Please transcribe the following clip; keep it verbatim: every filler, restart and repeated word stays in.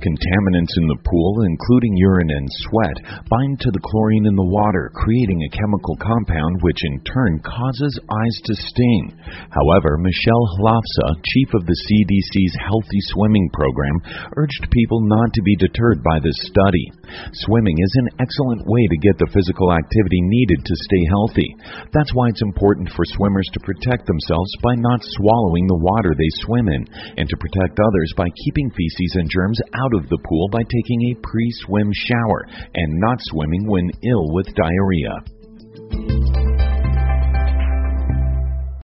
Contaminants in the pool, including urine and sweat, bind to the chlorine in the water, creating a chemical compound which in turn causes eyes to sting. However, Michelle Hlafsa, chief of the C D C's Healthy Swimming Program, urged people not to be deterred by this study. Swimming is an excellent way to get the physical activity needed to stay healthy. That's why it's important for swimmers to protect themselves by not swallowing the water they swim in, and to protect others by keeping feces and germs out of the pool by taking a pre-swim shower and not swimming when ill with diarrhea.